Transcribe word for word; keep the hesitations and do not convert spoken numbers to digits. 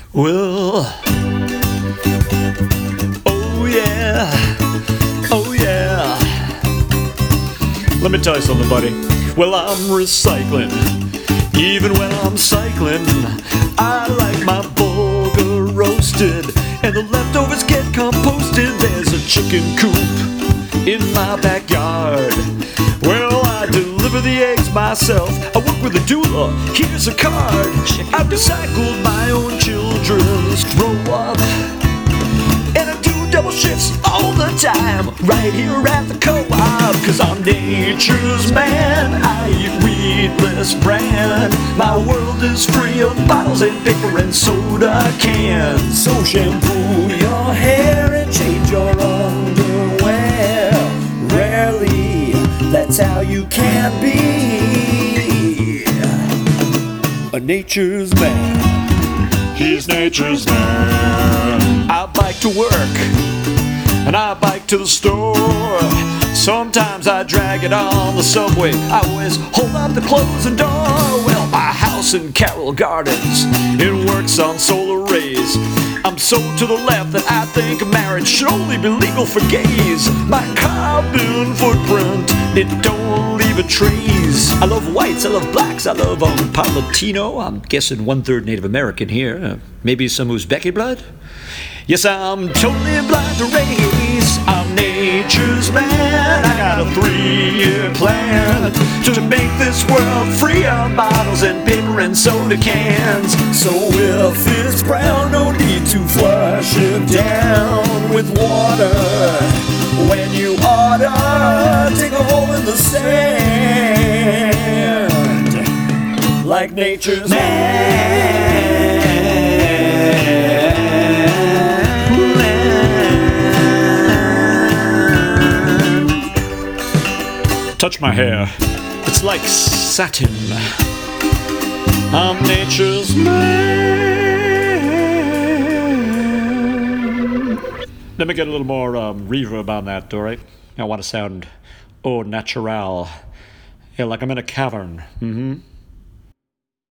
Well, oh yeah, oh yeah. Let me tell you something, buddy. Well, I'm recycling. Even when I'm cycling, I like my bulgur roasted, and the leftovers get composted. There's a chicken coop in my backyard. Well, I deliver the eggs myself. I work with a doula. Here's a card. I've recycled my own children's throw up, and I do double shifts all the time right here at the co-op. Cause I'm nature's man. I eat weedless bran. My world is free of bottles and paper and soda cans. So shampoo your hair and change your underwear. Rarely, that's how you can be a nature's man. He's nature's man. I bike to work, and I bike to the store. Sometimes I drag it on the subway. I always hold up the closing door. Well, my house in Carroll Gardens, it works on solar rays. I'm so to the left that I think marriage should only be legal for gays. My carbon footprint, it don't leave a trace. I love whites, I love blacks, I love um, part Latino. I'm guessing one-third Native American here. Uh, maybe some Uzbeki blood? Yes, I'm totally blind to race. I'm nature's man. I got a three-year plan to make this world free of bottles and paper and soda cans. So if it's brown, no need to flush it down with water. When you oughta dig a hole in the sand, like nature's man. Touch my hair, it's like satin. I'm nature's man. Let me get a little more um, reverb on that, alright? I want to sound au natural. Yeah, like I'm in a cavern. Mm-hmm.